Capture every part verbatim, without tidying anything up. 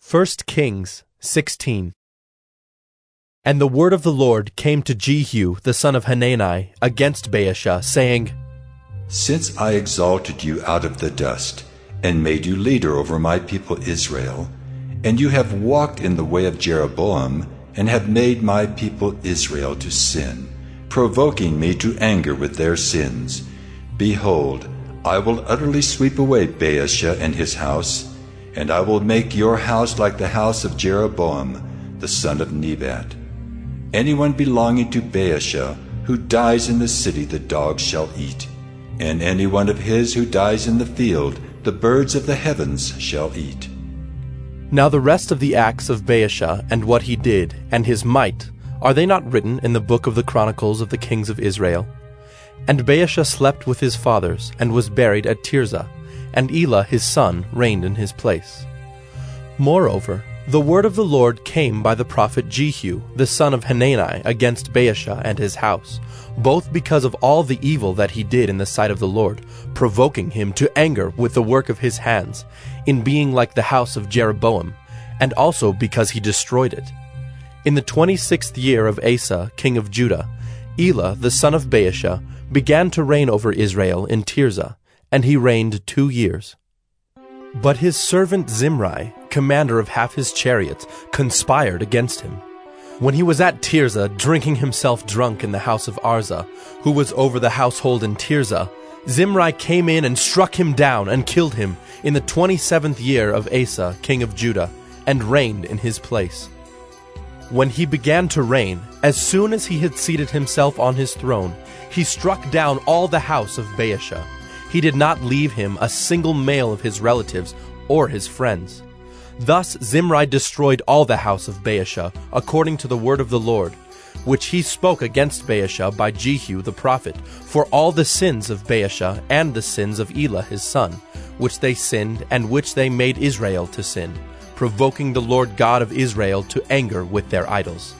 First Kings sixteen. And the word of the Lord came to Jehu the son of Hanani against Baasha, saying, Since I exalted you out of the dust, and made you leader over my people Israel, and you have walked in the way of Jeroboam, and have made my people Israel to sin, provoking me to anger with their sins, behold, I will utterly sweep away Baasha and his house, and I will make your house like the house of Jeroboam, the son of Nebat. Anyone belonging to Baasha who dies in the city the dogs shall eat, and any one of his who dies in the field the birds of the heavens shall eat. Now the rest of the acts of Baasha, and what he did, and his might, are they not written in the book of the Chronicles of the kings of Israel? And Baasha slept with his fathers, and was buried at Tirzah, and Elah his son reigned in his place. Moreover, the word of the Lord came by the prophet Jehu the son of Hanani against Baasha and his house, both because of all the evil that he did in the sight of the Lord, provoking him to anger with the work of his hands, in being like the house of Jeroboam, and also because he destroyed it. In the twenty-sixth year of Asa king of Judah, Elah the son of Baasha began to reign over Israel in Tirzah, and he reigned two years. But his servant Zimri, commander of half his chariots, conspired against him. When he was at Tirzah, drinking himself drunk in the house of Arza, who was over the household in Tirzah, Zimri came in and struck him down and killed him in the twenty-seventh year of Asa king of Judah, and reigned in his place. When he began to reign, as soon as he had seated himself on his throne, he struck down all the house of Baasha. He did not leave him a single male of his relatives or his friends. Thus Zimri destroyed all the house of Baasha, according to the word of the Lord, which he spoke against Baasha by Jehu the prophet, for all the sins of Baasha and the sins of Elah his son, which they sinned and which they made Israel to sin, provoking the Lord God of Israel to anger with their idols.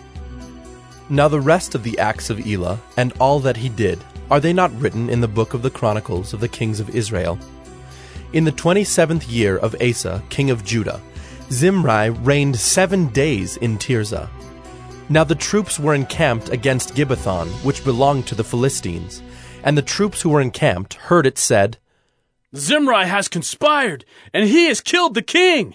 Now the rest of the acts of Elah, and all that he did, are they not written in the book of the Chronicles of the kings of Israel? In the twenty-seventh year of Asa king of Judah, Zimri reigned seven days in Tirzah. Now the troops were encamped against Gibbethon, which belonged to the Philistines, and the troops who were encamped heard it said, Zimri has conspired, and he has killed the king.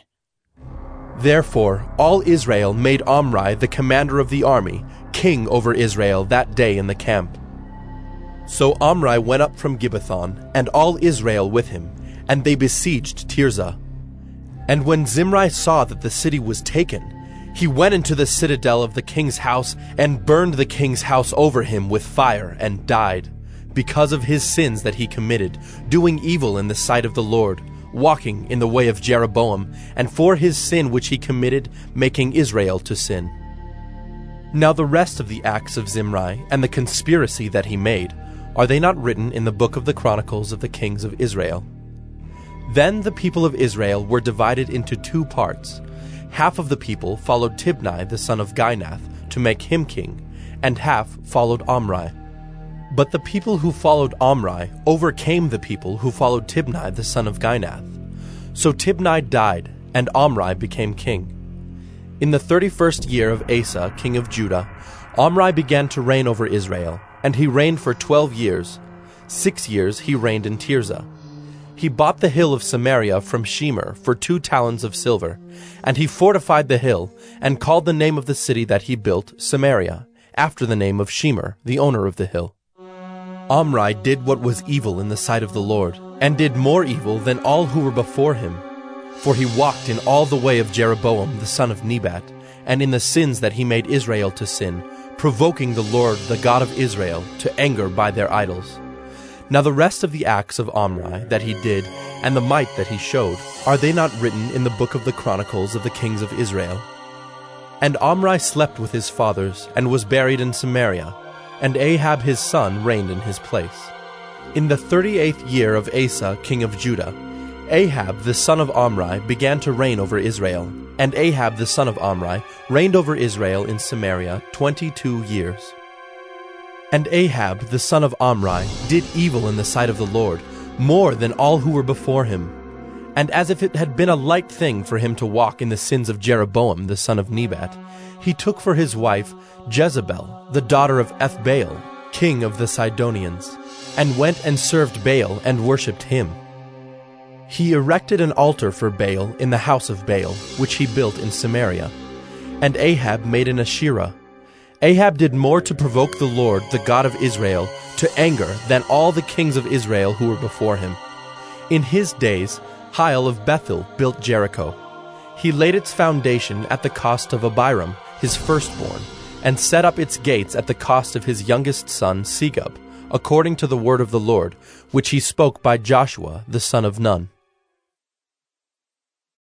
Therefore all Israel made Omri the commander of the army king over Israel that day in the camp. So Omri went up from Gibbethon, and all Israel with him, and they besieged Tirzah. And when Zimri saw that the city was taken, he went into the citadel of the king's house, and burned the king's house over him with fire, and died, because of his sins that he committed, doing evil in the sight of the Lord, walking in the way of Jeroboam, and for his sin which he committed, making Israel to sin. Now the rest of the acts of Zimri, and the conspiracy that he made, are they not written in the book of the Chronicles of the kings of Israel? Then the people of Israel were divided into two parts. Half of the people followed Tibni the son of Ginath to make him king, and half followed Omri. But the people who followed Omri overcame the people who followed Tibni the son of Ginath. So Tibni died, and Omri became king. In the thirty-first year of Asa king of Judah, Omri began to reign over Israel, and he reigned for twelve years. Six years he reigned in Tirzah. He bought the hill of Samaria from Shemer for two talents of silver, and he fortified the hill, and called the name of the city that he built Samaria, after the name of Shemer, the owner of the hill. Omri did what was evil in the sight of the Lord, and did more evil than all who were before him. For he walked in all the way of Jeroboam the son of Nebat, and in the sins that he made Israel to sin, provoking the Lord, the God of Israel, to anger by their idols. Now the rest of the acts of Omri that he did, and the might that he showed, are they not written in the book of the Chronicles of the kings of Israel? And Omri slept with his fathers, and was buried in Samaria, and Ahab his son reigned in his place. In the thirty-eighth year of Asa king of Judah, Ahab the son of Omri began to reign over Israel, and Ahab the son of Omri reigned over Israel in Samaria twenty-two years. And Ahab the son of Omri did evil in the sight of the Lord, more than all who were before him. And as if it had been a light thing for him to walk in the sins of Jeroboam the son of Nebat, he took for his wife Jezebel, the daughter of Ethbaal, king of the Sidonians, and went and served Baal and worshipped him. He erected an altar for Baal in the house of Baal, which he built in Samaria. And Ahab made an Asherah. Ahab did more to provoke the Lord, the God of Israel, to anger than all the kings of Israel who were before him. In his days, Hiel of Bethel built Jericho. He laid its foundation at the cost of Abiram, his firstborn, and set up its gates at the cost of his youngest son Segub, according to the word of the Lord, which he spoke by Joshua the son of Nun.